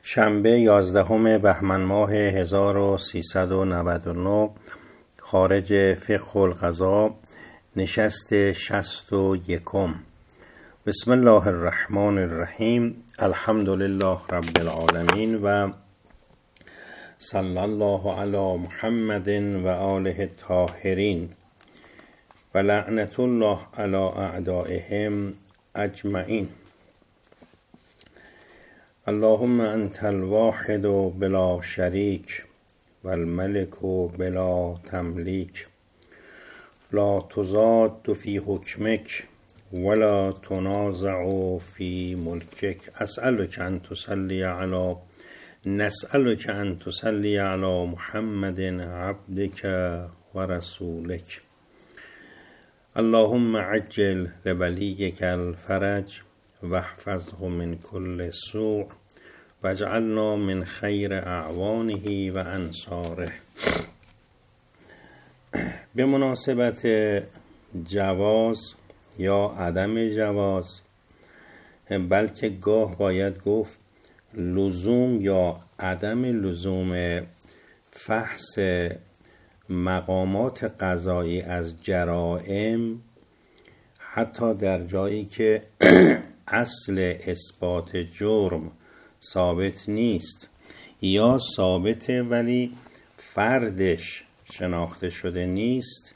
شنبه 11 بهمن ماه 1399 خارج فقه القضاء نشست 61. بسم الله الرحمن الرحیم. الحمد لله رب العالمین و صلی الله علی محمد و آله الطاهرین و لعنت الله علی اعدائهم اجمعین. اللهم انت الواحد بلا شریک و الملک بلا تملیک لا تضاد فی حکمک ولا تنازع فی ملکک. نسألک ان تصلی علی محمد عبدک و رسولک. اللهم عجل لولیک الفرج واحفظه من كل سوء واجعلنا من خیر اعوانه و انصاره. به مناسبت جواز یا عدم جواز، بلکه گاه باید گفت لزوم یا عدم لزوم فحص مقامات قضایی از جرائم، حتی در جایی که اصل اثبات جرم ثابت نیست یا ثابته ولی فردش شناخته شده نیست،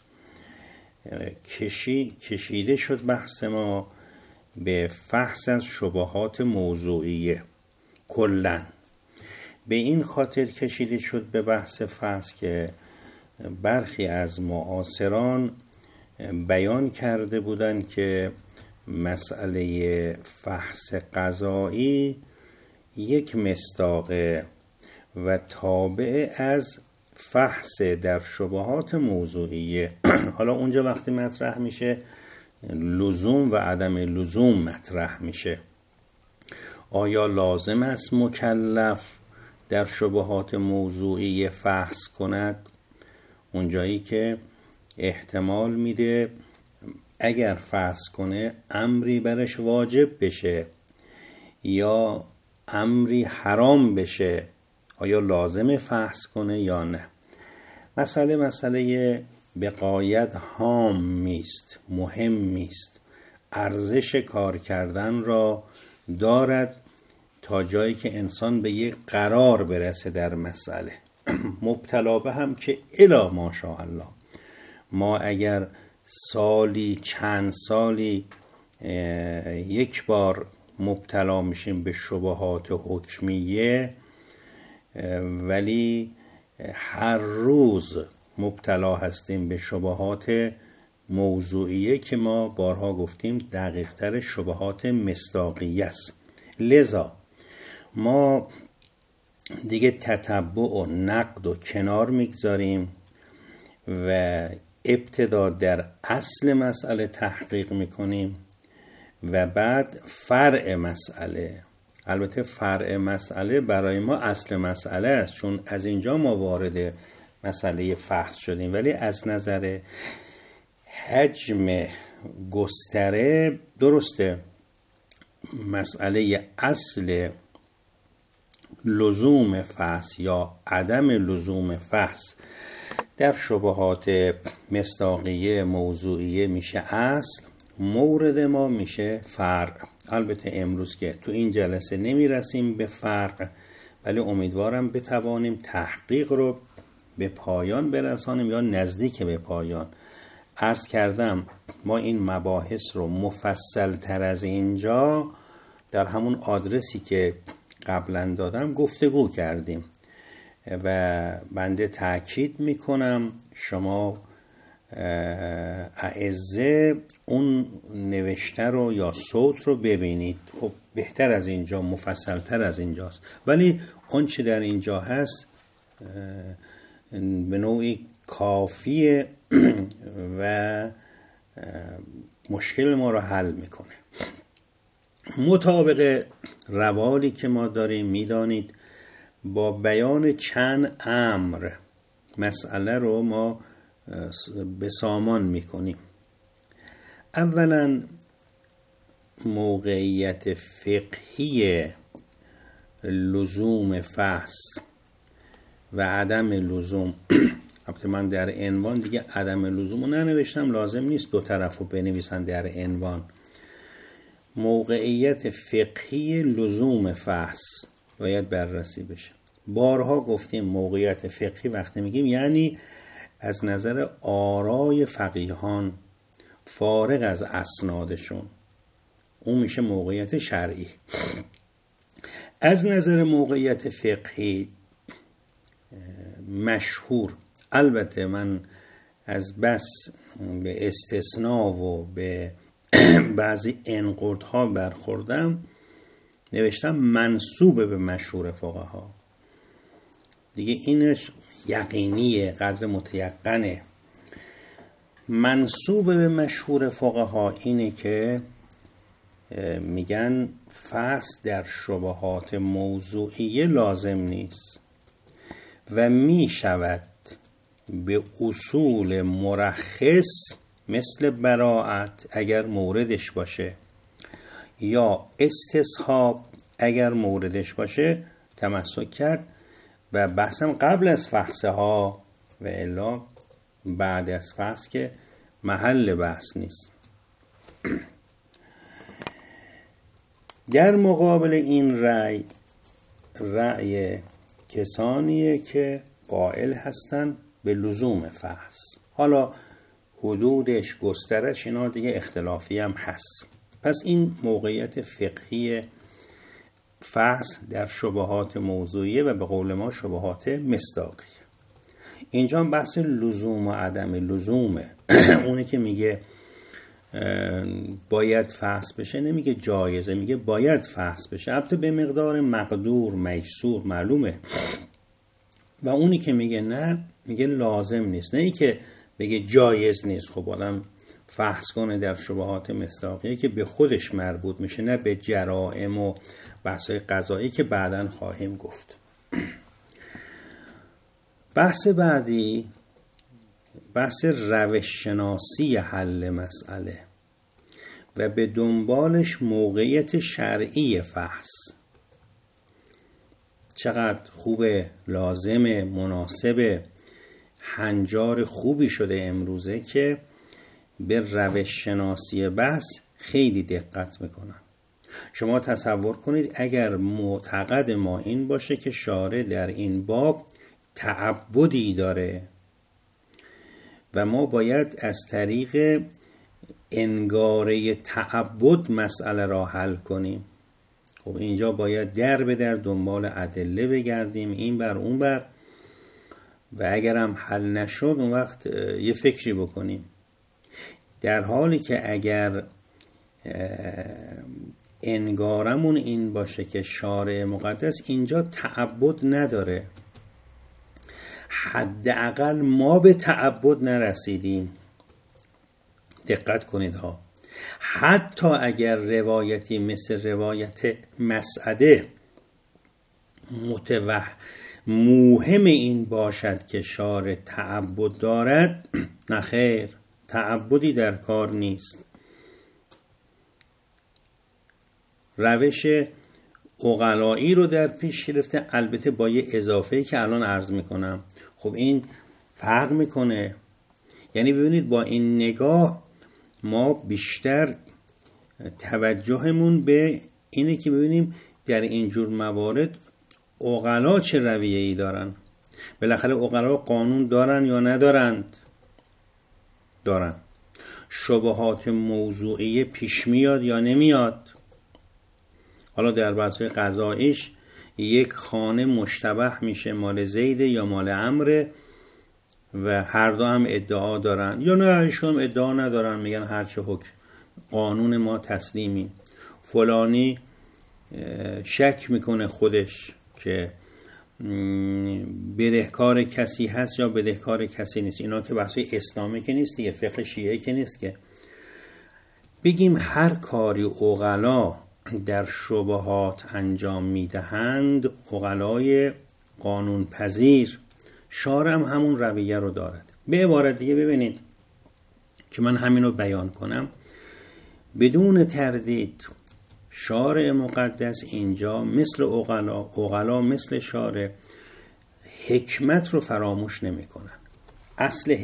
کشیده شد بحث ما به فحص از شبهات موضوعیه. کلن به این خاطر کشیده شد به بحث فحص که برخی از معاصران بیان کرده بودند که مسئله فحص قضایی یک مصداقه و تابع از فحص در شبهات موضوعیه. حالا اونجا وقتی مطرح میشه لزوم و عدم لزوم مطرح میشه. آیا لازم است مکلف در شبهات موضوعیه فحص کند؟ اونجایی که احتمال میده اگر فحص کنه امری برش واجب بشه یا امری حرام بشه، آیا لازم فحص کنه یا نه؟ مسئله به غایت هام میست، مهم میست، ارزش کار کردن را دارد تا جایی که انسان به یک قرار برسه در مسئله. مبتلا به هم که الا ماشاءالله، ما اگر سالی چند سالی یک بار مبتلا میشیم به شبهات حکمیه، ولی هر روز مبتلا هستیم به شبهات موضوعیه که ما بارها گفتیم دقیق تر شبهات مصداقیه است. لذا ما دیگه تتبع و نقد و کنار میگذاریم و ابتدا در اصل مسئله تحقیق میکنیم و بعد فرع مسئله. البته فرع مسئله برای ما اصل مسئله است، چون از اینجا ما وارد مسئله فحص شدیم، ولی از نظر حجم گستره درسته مسئله اصل لزوم فحص یا عدم لزوم فحص در شبهات مصداقیه موضوعیه میشه اصل، مورد ما میشه فرع. البته امروز که تو این جلسه نمیرسیم به فرع، ولی امیدوارم بتوانیم تحقیق رو به پایان برسانیم یا نزدیک به پایان. عرض کردم ما این مباحث رو مفصل تر از اینجا در همون آدرسی که قبلا دادم گفتگو کردیم و بنده تأکید میکنم شما اعزه اون نوشته رو یا صوت رو ببینید. خب بهتر از اینجا، مفصل تر از اینجاست، ولی اون چه در اینجا هست به نوعی کافیه و مشکل ما رو حل میکنه. مطابق روالی که ما داریم میدانید با بیان چند امر مسئله رو ما به سامان میکنیم. اولا موقعیت فقهی لزوم فصل و عدم لزوم البته من در عنوان دیگه عدم لزوم رو ننوشتم، لازم نیست دو طرف رو بنویسن در عنوان. موقعیت فقهی لزوم فصل باید بررسی بشه. بارها گفتیم موقعیت فقهی وقتی میگیم یعنی از نظر آرای فقیهان فارغ از اسنادشون، اون میشه موقعیت شرعی. از نظر موقعیت فقهی مشهور، البته من از بس به استثناء و به بعضی انقردها برخوردم، نوشتم منسوب به مشهور فقها. دیگه اینش یقینیه، قدر متیقنه. منسوب به مشهور فقها اینه که میگن فصل در شبهات موضوعیه لازم نیست و میشود به اصول مرخص مثل براءت اگر موردش باشه یا استصحاب اگر موردش باشه تمسک کرد و بحثم قبل از فحصه ها و الا بعد از فحص که محل بحث نیست. در مقابل این رأی کسانیه که قائل هستن به لزوم فحص. حالا حدودش، گسترش اینا دیگه اختلافی هم هست. پس این موقعیت فقهی فحص در شبهات موضوعیه و به قول ما شبهات مصداقیه. اینجا بحث لزوم و عدم لزومه. اونی که میگه باید فحص بشه نمیگه جایزه، میگه باید فحص بشه، البته به مقدار مقدور میسور معلومه. و اونی که میگه نه، میگه لازم نیست، نه ای که بگه جایز نیست. خب آدم فحص کنه در شبهات مصداقیه که به خودش مربوط میشه، نه به جرائم و بحث‌های قضایی که بعداً خواهیم گفت. بحث بعدی بحث روش شناسی حل مسئله و به دنبالش موقعیت شرعی فحص. چقدر خوبه، لازمه، مناسبه، هنجار خوبی شده امروزه که به روش شناسی بحث خیلی دقت میکنن. شما تصور کنید اگر معتقد ما این باشه که شارع در این باب تعبدی داره و ما باید از طریق انگاره تعبد مسئله را حل کنیم، خب اینجا باید در به در دنبال ادله بگردیم، این بر اون بر، و اگرم حل نشد اون وقت یه فکری بکنیم. در حالی که اگر انگارمون این باشه که شارع مقدس اینجا تعبد نداره، حداقل ما به تعبد نرسیدیم. دقت کنید ها، حتی اگر روایتی مثل روایت مسعده موهم این باشد که شارع تعبد دارد، نخیر، تعبدی در کار نیست. روش عقلایی رو در پیش گرفته، البته با یه اضافه‌ای که الان عرض میکنم. خب این فرق میکنه، یعنی ببینید با این نگاه ما بیشتر توجهمون به اینه که ببینیم در اینجور موارد عقلا چه رویه‌ای دارن. بالاخره عقلا قانون دارن یا ندارند؟ دارن. شبهات موضوعی پیش میاد یا نمیاد؟ حالا در بحث قضاییش یک خانه مشتبه میشه مال زید یا مال عمرو و هر دو هم ادعا دارن، یا نه ایشون هم ادعا ندارن، میگن هرچه حکم قانون ما تسلیمی. فلانی شک میکنه خودش که بدهکار کسی هست یا بدهکار کسی نیست. اینا که بحث اسلامی که نیست دیگه، فقه شیعه که نیست که بگیم هر کاری عقلا در شبهات انجام میدهند، عقلای قانون پذیر، شارع هم همون رویه رو دارد. به عبارت دیگه ببینید که من همین رو بیان کنم، بدون تردید شارع مقدس اینجا مثل عقلا مثل شارع حکمت رو فراموش نمی کنن. اصل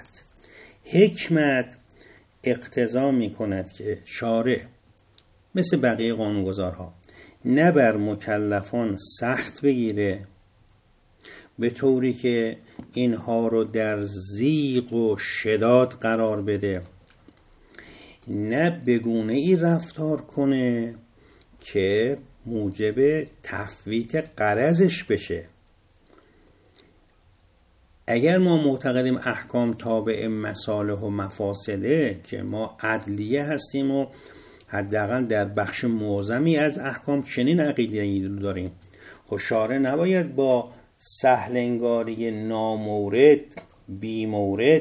حکمت اقتضا می کند که شارع مثل بقیه قانونگذارها نه بر مکلفان سخت بگیره به طوری که اینها رو در ضیق و شداد قرار بده، نه بگونه ای رفتار کنه که موجب تفویت غرضش بشه. اگر ما معتقدیم احکام تابع مصالح و مفاسده، که ما عدلیه هستیم و حداقل در بخش معظمی از احکام چنین عقیده‌ای داریم، خب شارع نباید با سهل انگاری نامورد بی مورد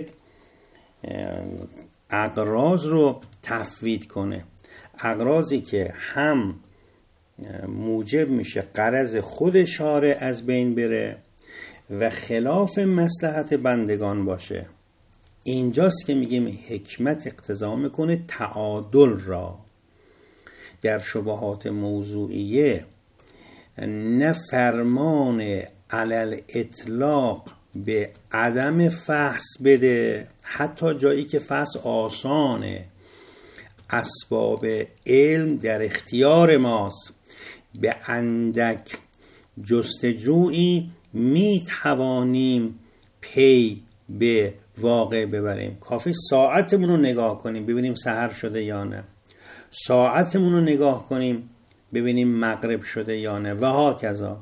اغراض رو تفویت کنه، اغراضی که هم موجب میشه غرض خود شارع از بین بره و خلاف مصلحت بندگان باشه. اینجاست که میگیم حکمت اقتضا میکنه تعادل را. در شبهات موضوعیه نه فرمان علل اطلاق به عدم فحص بده، حتی جایی که فحص آسانه، اسباب علم در اختیار ماست، به اندک جستجویی می توانیم پی به واقع ببریم. کافی ساعتمون رو نگاه کنیم ببینیم سحر شده یا نه، ساعتمون رو نگاه کنیم ببینیم مغرب شده یا نه و هاکذا.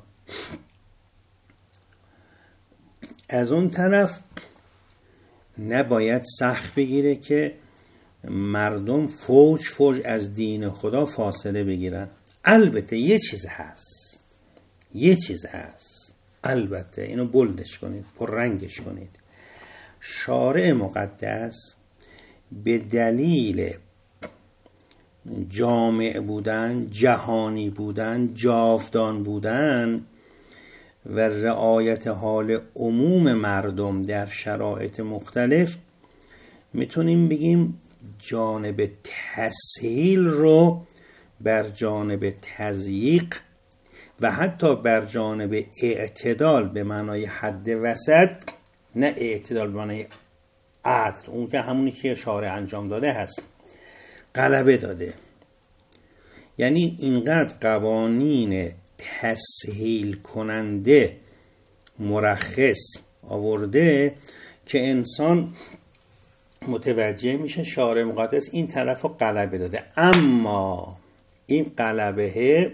از اون طرف نباید سخت بگیره که مردم فوج از دین خدا فاصله بگیرن. البته یه چیز هست، البته اینو بلدش کنید، پررنگش کنید. شارع مقدس به دلیل جامع بودن، جهانی بودن، جاودان بودن و رعایت حال عموم مردم در شرایط مختلف، میتونیم بگیم جانب تسهیل رو بر جانب تضییق و حتی بر جانب اعتدال به معنای حد وسط، نه اعتدال به معنای عدل، اون که همونی که شارع انجام داده هست، غلبه داده. یعنی اینقدر قوانین تسهیل کننده مرخص آورده که انسان متوجه میشه شارع مقدس این طرف رو غلبه داده، اما این غلبه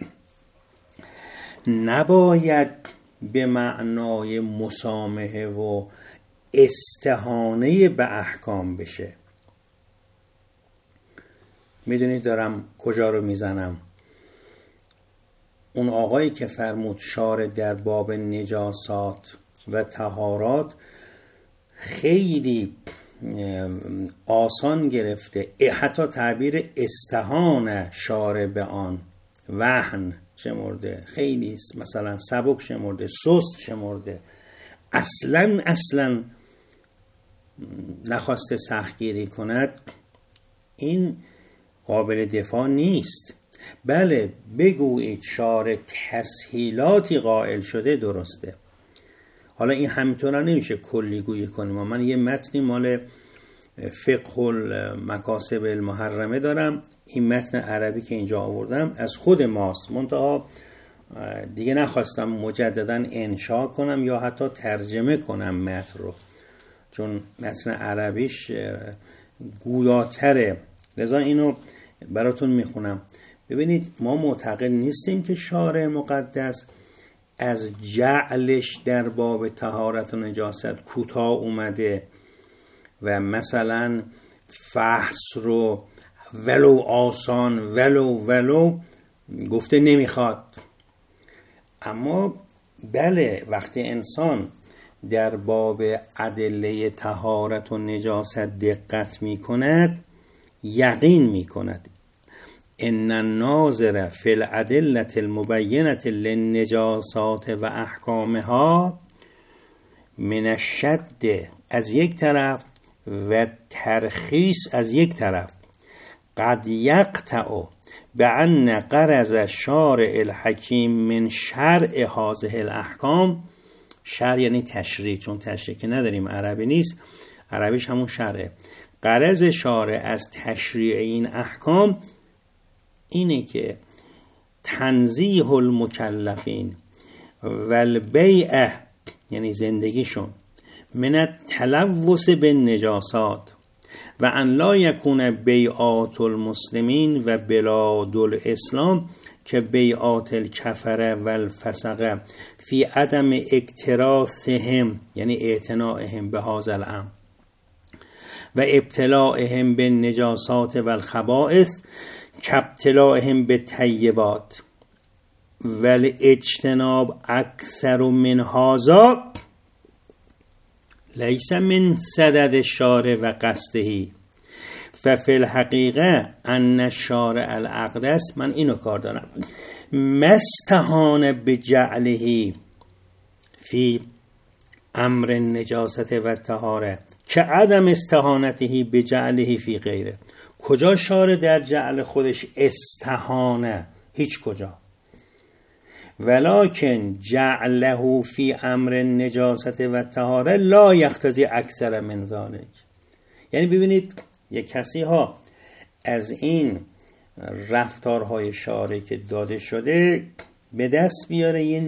نباید به معنای مسامحه و استهانه به احکام بشه. میدونید دارم کجا رو میزنم؟ اون آقایی که فرمود شارع در باب نجاسات و طهارات خیلی آسان گرفته، حتی تعبیر استهان شارع به آن وهن شمرده، خیلی مثلا سبک شمرده، سست شمرده، اصلا نخواسته سختگیری کند. این قابل دفاع نیست. بله بگویید شارع تسهیلاتی قائل شده، درسته. حالا این همینطور نمیشه کلی گویی کنیم. من یه متنی مال فقه المکاسب المحرمه دارم، این متن عربی که اینجا آوردم از خود ماست، منتها دیگه نخواستم مجددا انشا کنم یا حتی ترجمه کنم متن رو، چون متن عربیش گویاتره، لذا اینو براتون میخونم. ببینید ما معتقد نیستیم که شارع مقدس از جعلش در باب طهارت و نجاست کوتاه اومده و مثلا فحص رو ولو آسان ولو گفته نمیخواد. اما بله وقتی انسان در باب ادله طهارت و نجاست دقت میکند، یقین میکند ان الناظر فی الادله المبینه للنجاسات و احکامها من الشد از یک طرف و ترخیص از یک طرف قد یقطع به ان غرض شارع الحکیم من شرع هذه الاحکام، شرع یعنی تشریع، چون تشریع که نداریم عربی نیست، عربیش همون شرعه. غرض شارع از تشریع این احکام اینه که تنزیه المکلفین و البیع، یعنی زندگیشون، من التلوث بالنجاسات و ان لا یکون بیعات المسلمین و بلاد الاسلام که بیعات الکفره و الفسقه فی عدم اکتراثهم، یعنی اعتنائهم به هذا الامر و ابتلاعهم بالنجاسات و الخبائث کابتلاعهم بالطیبات و الاجتناب اکثر من هذا لیس من صدد الشارع و قصده ففی الحقیقه ان الشارع الاقدس، من اینو کار دارم، مستهان بجعله فی امر النجاست و الطهاره که عدم استهانته بجعله فی غیره. کجا شارع در جعل خودش استهانه؟ هیچ کجا. ولکن جعله فی امر النجاست و الطهاره لا یقتضی اکثر من ذلک. یعنی ببینید یک کسی ها از این رفتارهای شارع که داده شده به دست بیاره یه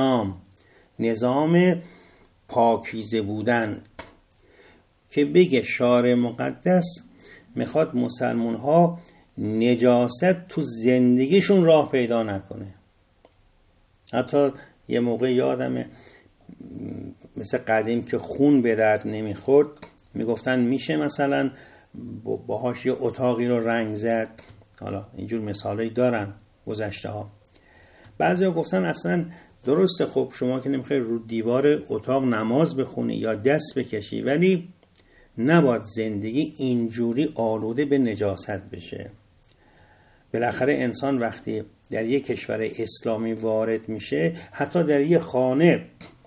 نظام پاکیزه بودن که بگه شارع مقدس میخواد مسلمان ها نجاست تو زندگیشون راه پیدا نکنه. حتی یه موقع یادمه مثل قدیم که خون به درد نمیخورد میگفتن میشه مثلا باهاش یه اتاقی رو رنگ زد. حالا اینجور مثالایی دارن گذشته ها. بعضی ها گفتن اصلا درسته، خب شما که نمیخوای رو دیوار اتاق نماز بخونی یا دست بکشی، ولی نباید زندگی اینجوری آلوده به نجاست بشه. بالاخره انسان وقتی در یک کشور اسلامی وارد میشه، حتی در یک خانه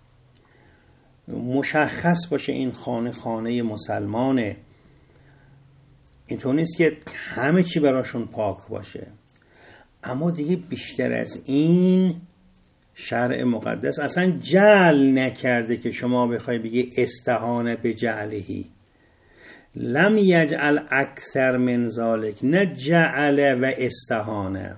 مشخص باشه این خانه مسلمانه، اینطور نیست که همه چی براشون پاک باشه. اما دیگه بیشتر از این شرع مقدس اصلا جعل نکرده که شما بخوای بگی استهانه به جعلهی. لم یجعل اکثر من ذالک، نه جعل و استهانه.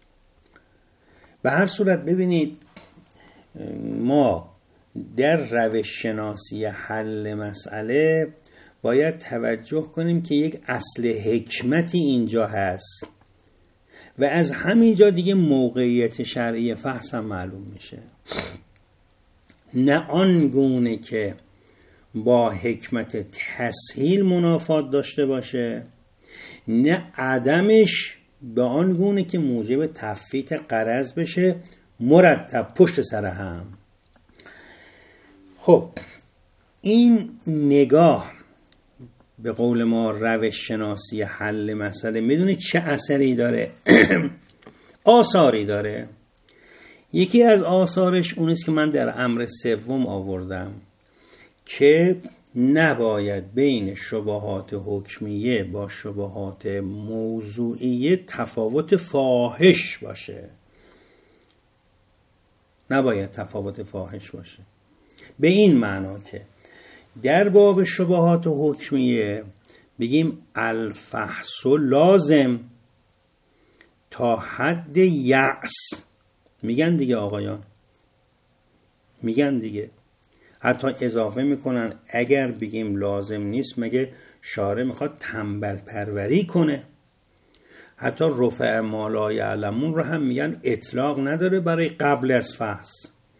به هر صورت ببینید ما در روش شناسی حل مسئله باید توجه کنیم که یک اصل حکمتی اینجا هست و از همینجا دیگه موقعیت شرعی فحص هم معلوم میشه. نه آنگونه که با حکمت تسهیل منافات داشته باشه، نه عدمش به آنگونه که موجب تفویت غرض بشه مرتب پشت سر هم. خب این نگاه به قول ما روش شناسی حل مسئله میدونید چه اثری داره؟ آثاری داره. یکی از آثارش اونیست که من در امر سوم آوردم که نباید بین شبهات حکمیه با شبهات موضوعیه تفاوت فاحش باشه. نباید تفاوت فاحش باشه به این معنا که در باب شبهات حکمیه بگیم الفحص لازم تا حد یأس. میگن دیگه آقایان، میگن دیگه، حتی اضافه میکنن اگر بگیم لازم نیست مگه شارع میخواد تنبل پروری کنه؟ حتی رفع ما لا یعلمون رو هم میگن اطلاق نداره برای قبل از فحص.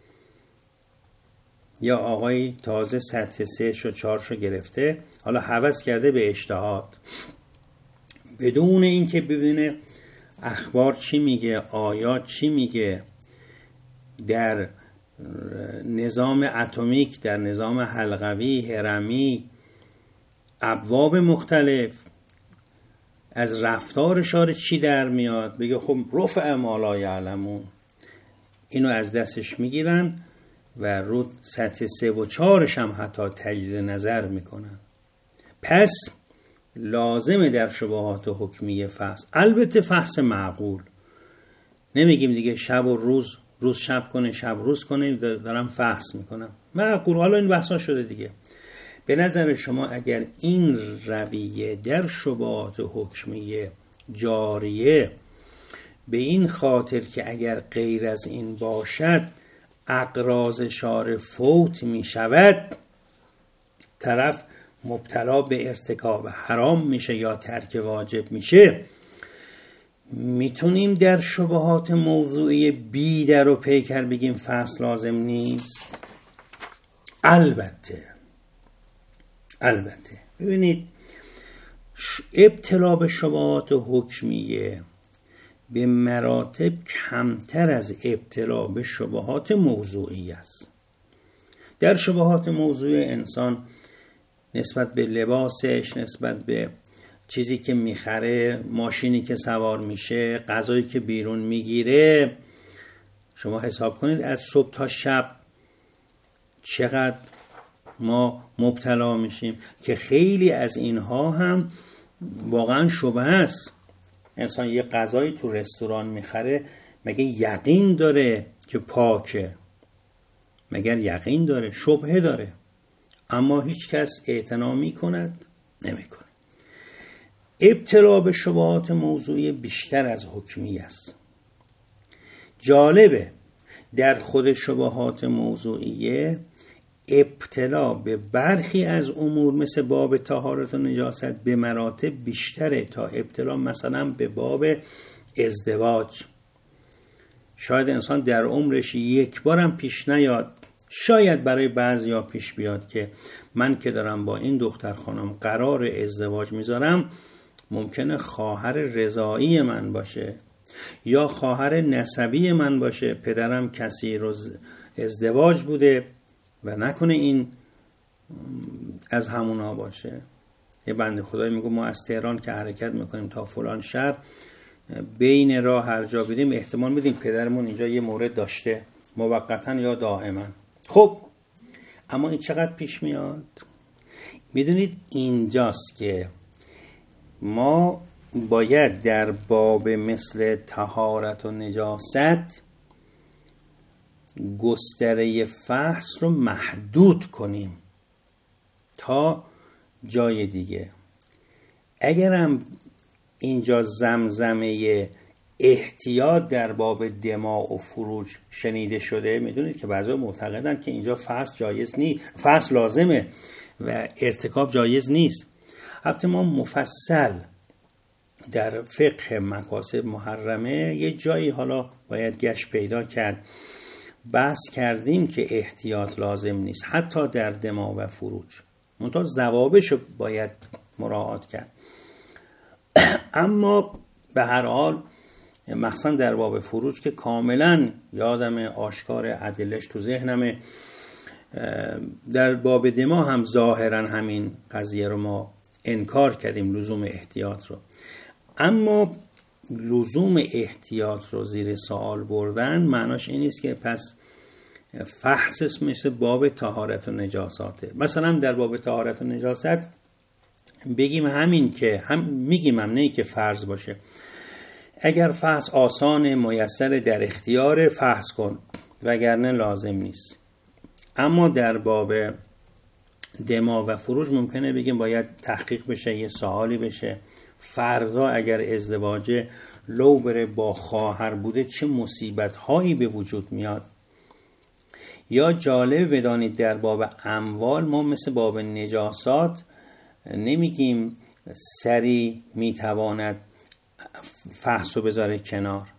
یا آقای تازه سطح 3 و 4 گرفته، حالا هوس کرده به اجتهاد بدون اینکه ببینه اخبار چی میگه، آیات چی میگه، در نظام اتمیک، در نظام حلقوی، هرمی، ابواب مختلف از رفتار شارع چی در میاد، بگه خب رفع ما لا یعلمون، اینو از دستش میگیرن و رو سطح 3 و 4 هم حتی تجدید نظر میکنن. پس لازمه در شبهات حکمیه فحص. البته فحص معقول، نمیگیم دیگه شب و روز شب کنه شب روز کنه دارم فحص میکنم، معقول. حالا این بحثا شده دیگه. به نظر شما اگر این رویه در شبهات حکمیه جاریه، به این خاطر که اگر غیر از این باشد اقراض شارع فوت می شود، طرف مبتلا به ارتکاب حرام میشه یا ترک واجب میشه، میتونیم در شبهات موضوعی بی در و پیکر بگیم فحص لازم نیست؟ البته ببینید، ابتلا به شبهات حکمیه به مراتب کمتر از ابتلا به شبهات موضوعی است. در شبهات موضوعی انسان نسبت به لباسش، نسبت به چیزی که میخره، ماشینی که سوار میشه، غذایی که بیرون میگیره، شما حساب کنید از صبح تا شب چقدر ما مبتلا میشیم که خیلی از اینها هم واقعا شبهه است. انسان یه غذایی تو رستوران میخره، مگه یقین داره که پاکه؟ مگر یقین داره؟ شبهه داره. اما هیچ کس اعتنا میکند؟ نمیکنه. ابتلا به شبهات موضوعی بیشتر از حکمی است. جالبه در خود شبهات موضوعیه ابتلا به برخی از امور مثل باب طهارت و نجاست به مراتب بیشتره تا ابتلا مثلا به باب ازدواج. شاید انسان در عمرش یک بارم پیش نیاد، شاید برای بعضیا پیش بیاد که من که دارم با این دختر خانم قرار ازدواج میذارم، ممکنه خواهر رضایی من باشه یا خواهر نسبی من باشه، پدرم کسی رو ازدواج بوده و نکنه این از همونا باشه. یه بنده خدایی میگه ما از تهران که حرکت میکنیم تا فلان شهر، بین راه هر جا بریم احتمال میدیم پدرمون اینجا یه مورد داشته، موقتا یا دائما. خب اما این چقدر پیش میاد؟ میدونید اینجاست که ما باید در باب مثل طهارت و نجاست گستره فحص رو محدود کنیم تا جای دیگه. اگرم اینجا زمزمه احتیاط در باب دماء و فروج شنیده شده، میدونید که بعضی معتقدن که اینجا فحص جایز نیست، فحص لازمه و ارتکاب جایز نیست. البته ما مفصل در فقه مکاسب محرمه یه جایی حالا باید گشت پیدا کرد، بحث کردیم که احتیاط لازم نیست حتی در دماء و فروج، منتها ضوابطشو باید مراعات کرد. اما به هر حال مخصوصا در باب فروج که کاملا یادم آشکار ادلش تو ذهنمه، در باب دماء هم ظاهرا همین قضیه رو ما انکار کردیم، لزوم احتیاط رو. اما لزوم احتیاط رو زیر سوال بردن معناش این نیست که پس فحص مثل باب طهارت و نجاساته. مثلا در باب طهارت و نجاست بگیم همین که میگیم هم نه که فرض باشه، اگر فحص آسان میسر در اختیار فحص کن وگرنه لازم نیست. اما در باب دماء و فروج ممکنه بگیم باید تحقیق بشه، یه سوالی بشه، فردا اگر ازدواج لو بره با خواهر بوده چه مصیبت هایی به وجود میاد. یا جالب بدانید در باب اموال ما مثل باب نجاسات نمیگیم سری میتواند فحصو بذاره کنار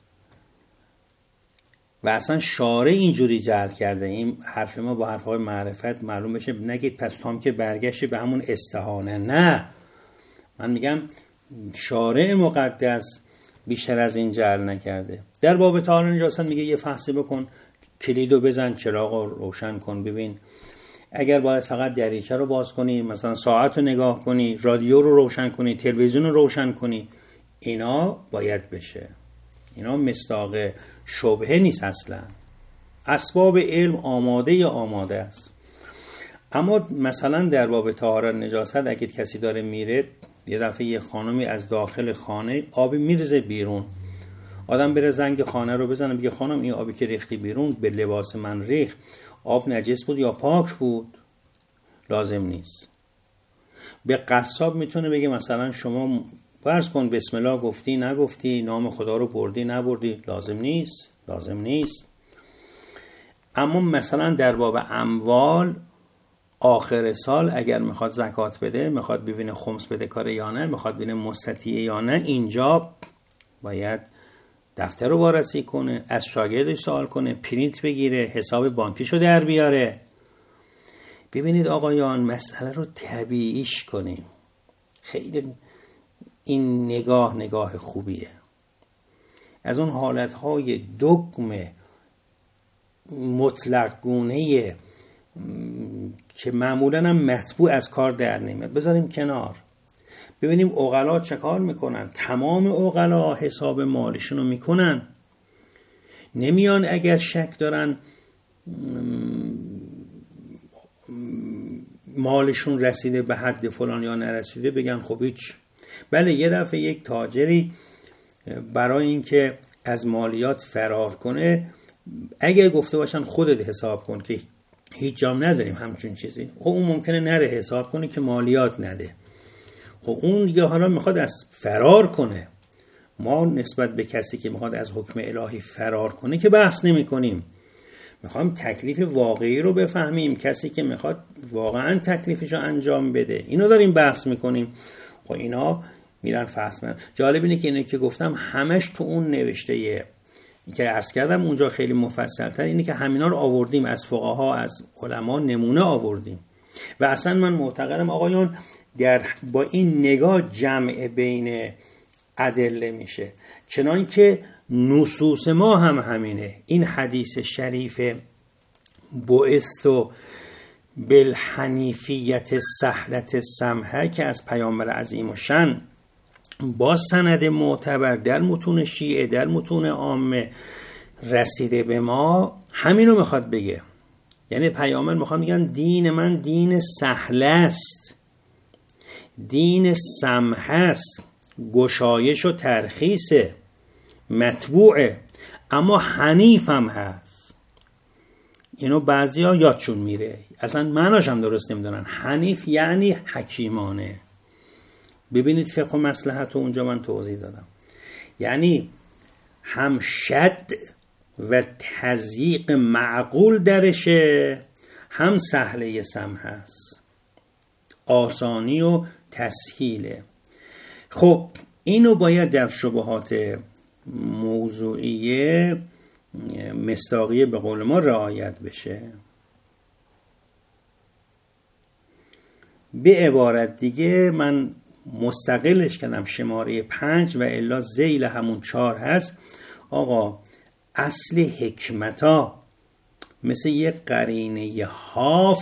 و اصلا شارع اینجوری جعل کرده. این حرف ما با حرفهای معرفت معلوم بشه، نگید پس تام که برگشت به همون استهانه. نه، من میگم شارع مقدس بیشتر از این جعل نکرده. در باب طهارت نجاست میگه یه فحصی بکن، کلیدو بزن، چراغ رو روشن کن، ببین اگر باید فقط دریچه رو باز کنی، مثلا ساعت رو نگاه کنی، رادیو رو روشن کنی، تلویزیون رو روشن کنی، اینا باید بشه. اینا مصداق شبهه نیست، اصلا اسباب علم آماده است. اما مثلا در باب طهارت نجاست اگر کسی داره میره یه دفعه یه خانمی از داخل خانه آبی میرزه بیرون، آدم بره زنگ خانه رو بزنه بگه خانم این آبی که ریختی بیرون به لباس من ریخت، آب نجس بود یا پاک بود؟ لازم نیست. به قصاب میتونه بگه مثلا شما فرض کن بسم الله گفتی نگفتی، نام خدا رو بردی نبردی، لازم نیست. اما مثلا در باب اموال آخر سال اگر میخواد زکات بده، میخواد ببینه خمس بده کاره یا نه، میخواد ببینه مستطیعه یا نه، اینجا باید دفتر رو وارسی کنه، از شاگردش سوال کنه، پرینت بگیره، حساب بانکیشو در بیاره. ببینید آقایان، مسئله رو طبیعیش کنیم. خیلی این نگاه خوبیه. از اون حالتهای دگم مطلق گونه که معمولا هم مطبوع از کار در نمیاد بذاریم کنار. ببینیم عقلا چه کار میکنن. تمام عقلا حساب مالیشون رو میکنن، نمیان اگر شک دارن مالشون رسیده به حد فلان یا نرسیده بگن خب هیچ. بله یه دفعه یک تاجری برای اینکه از مالیات فرار کنه، اگر گفته باشن خودت حساب کن که هیچ جام نداریم همچون چیزی، خب اون ممکنه نره حساب کنه که مالیات نده. خب اون دیگه حالا میخواد از فرار کنه. ما نسبت به کسی که میخواد از حکم الهی فرار کنه که بحث نمی کنیم، میخوام تکلیف واقعی رو بفهمیم. کسی که میخواد واقعا تکلیفش رو انجام بده، اینو داریم بحث میکنیم. خب اینا میرن فصل. جالب اینه که اینه که گفتم همش تو اون نوشته که عرض کردم اونجا خیلی مفصل تر، اینه که همینا رو آوردیم از فقها، از علما نمونه آوردیم. و اصلا من معتقدم آقایان با این نگاه جمع بین ادله میشه، چنان که نصوص ما هم همینه. این حدیث شریف بعثت بالحنیفیت سهلت سمحه که از پیامبر عظیم و شن با سند معتبر در متون شیعه، در متون عامه رسیده به ما، همینو میخواد بگه. یعنی پیامبر میخواد میگن دین من دین سهل است، دین سمح است، گشایش و ترخیص، مطبوعه، اما حنیف هم هست. اینو بعضیا یادشون میره، اصلا معناش هم درست نمیدونن. حنیف یعنی حکیمانه. ببینید فقه و مصلحت رو اونجا من توضیح دادم. یعنی هم شد و تضییق معقول درشه، هم سهله سمح هست، آسانی و تسهیله. خب اینو باید در شبهات موضوعیه مصداقیه به قول ما رعایت بشه. به عبارت دیگه من مستقلش کردم شماره 5 و الا ذیل همون 4 هست. آقا اصل حکمتا مثل یک قرینه حاف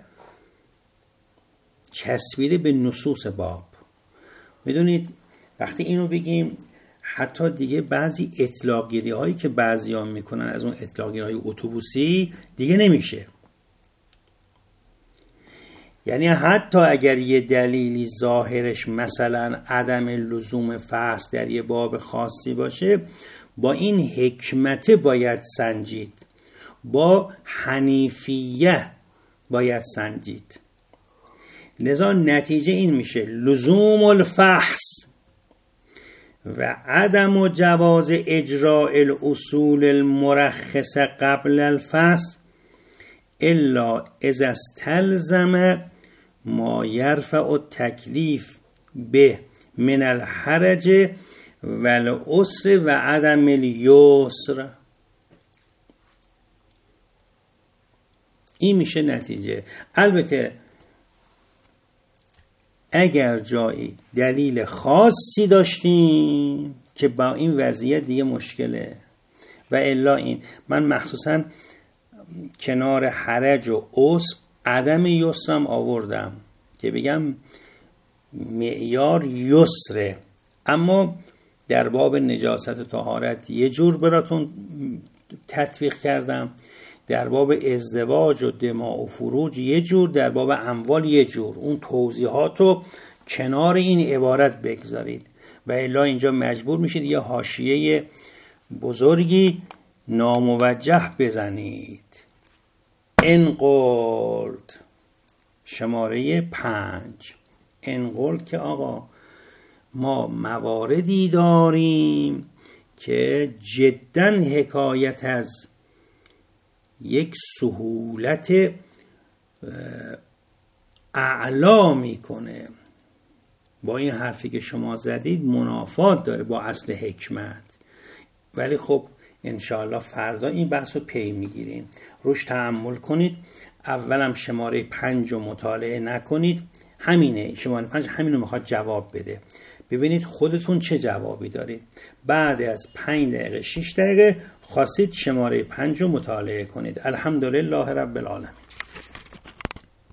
چسبیده به نصوص باب. میدونید وقتی اینو بگیم حتی دیگه بعضی اطلاقگیری هایی که بعضیان میکنن از اون اطلاقگیری های اتوبوسی دیگه نمیشه. یعنی حتی اگر یه دلیلی ظاهرش مثلا عدم لزوم فحص در یه باب خاصی باشه، با این حکمت باید سنجید، با حنیفیه باید سنجید. لذا نتیجه این میشه لزوم الفحص و عدم جواز اجراء الاصول المرخص قبل الفحص الا اذا استلزم ما یرفع التکلیف به من الحرج و العسر و عدم الیسر. این میشه نتیجه. البته اگر جایی دلیل خاصی داشتیم که با این وضعیت دیگه مشکله و الا این من مخصوصا کنار حرج و عسر عدم یسرم آوردم که بگم معیار یسره، اما در باب نجاست و طهارت یه جور براتون تطبیق کردم، در باب ازدواج و دماء و فروج یه جور، در باب اموال یه جور. اون توضیحاتو کنار این عبارت بگذارید و الا اینجا مجبور میشید یه حاشیه بزرگی ناموجه بزنید. انقلت شماره 5. انقلت که آقا ما مواردی داریم که جدا حکایت از یک سهولت اعلا میکنه. با این حرفی که شما زدید منافات داره با اصل حکمت، ولی خب انشاءالله فردا این بحث رو پی میگیریم. روش تأمل کنید. اولم شماره 5 رو مطالعه نکنید، همینه شماره 5 همین رو میخواد جواب بده. ببینید خودتون چه جوابی دارید. بعد از 5 دقیقه 6 دقیقه خواستید شماره 5 رو مطالعه کنید. الحمدلله رب العالمین.